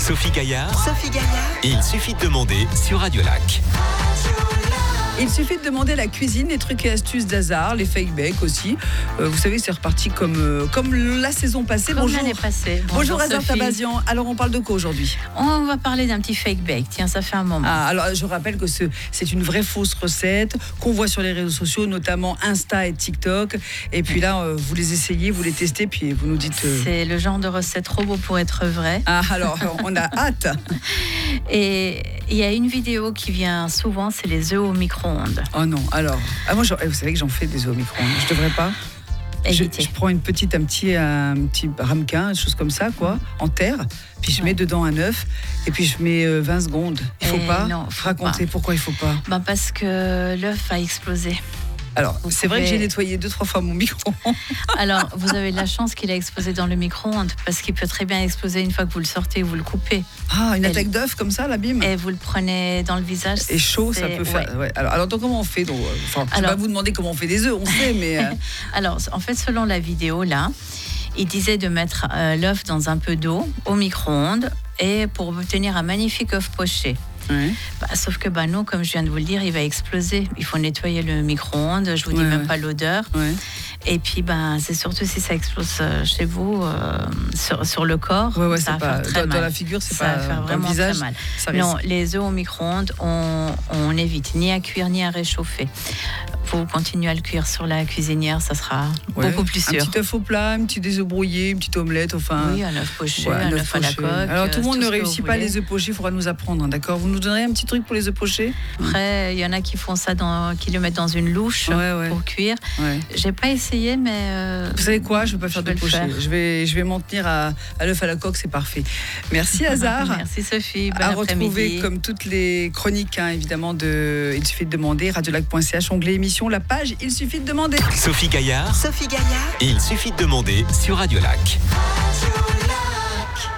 Sophie Gaillard. Et il suffit de demander sur Radio Lac. Il suffit de demander la cuisine, les trucs et astuces d'Hazard, les fake bakes aussi. Vous savez, c'est reparti comme la saison passée. Comme l'année passée. Bonjour Hazard Sophie. Tabazian. Alors, on parle de quoi aujourd'hui ? On va parler d'un petit fake bake. Tiens, ça fait un moment. Alors, je rappelle que c'est une vraie fausse recette qu'on voit sur les réseaux sociaux, notamment Insta et TikTok. Et puis là, vous les essayez, vous les testez, puis vous nous dites... C'est le genre de recette trop beau pour être vrai. Alors, on a hâte. Et il y a une vidéo qui vient souvent, c'est les œufs au micro-ondes. Oh non, alors... moi, vous savez que j'en fais des œufs au micro-ondes. Je devrais pas. Je prends un petit ramequin, une chose comme ça, quoi, en terre, puis je mets dedans un œuf, et puis je mets 20 secondes. Il faut pas raconter pourquoi il faut pas. Parce que l'œuf a explosé. Alors, c'est vrai que j'ai nettoyé 2-3 fois mon micro-ondes. Alors, vous avez de la chance qu'il a explosé dans le micro-ondes, parce qu'il peut très bien exploser une fois que vous le sortez, vous le coupez. Une attaque d'œuf comme ça, l'abîme. Et vous le prenez dans le visage. Et chaud, ça peut faire. Ouais. Alors donc, comment on fait donc, je ne vais pas vous demander comment on fait des œufs, on sait, mais. Alors, en fait, selon la vidéo, là, il disait de mettre l'œuf dans un peu d'eau au micro-ondes et pour obtenir un magnifique œuf poché. Ouais. Sauf que non, comme je viens de vous le dire, il va exploser. Il faut nettoyer le micro-ondes. Je vous dis même pas l'odeur. Ouais. Et puis, c'est surtout si ça explose chez vous, sur le corps. Ça va faire très mal. Dans la figure, c'est ça pas va faire vraiment dans le visage, très mal. Ça Non, les œufs au micro-ondes, on évite ni à cuire ni à réchauffer. Faut continuer à le cuire sur la cuisinière, ça sera beaucoup plus sûr. Un petit œuf au plat, des œufs brouillés, une petite omelette, Oui, un œuf poché, un œuf à la coque. Alors tout le monde ne réussit pas les œufs pochés, il faudra nous apprendre, d'accord ? Vous nous donnerez un petit truc pour les œufs pochés ? Après, il y en a qui font ça, qui le mettent dans une louche pour cuire. Ouais. J'ai pas essayé, mais... Vous savez quoi ? Je ne vais pas faire de poché. Je vais m'en tenir à l'œuf à la coque, c'est parfait. Merci Hazard. Merci Sophie, bon à après-midi. Retrouver comme toutes les chroniques, évidemment, Il suffit de demander, radiolac.ch, onglet émission, la page Il suffit de demander. Sophie Gaillard. Et il suffit de demander sur Radio Lac.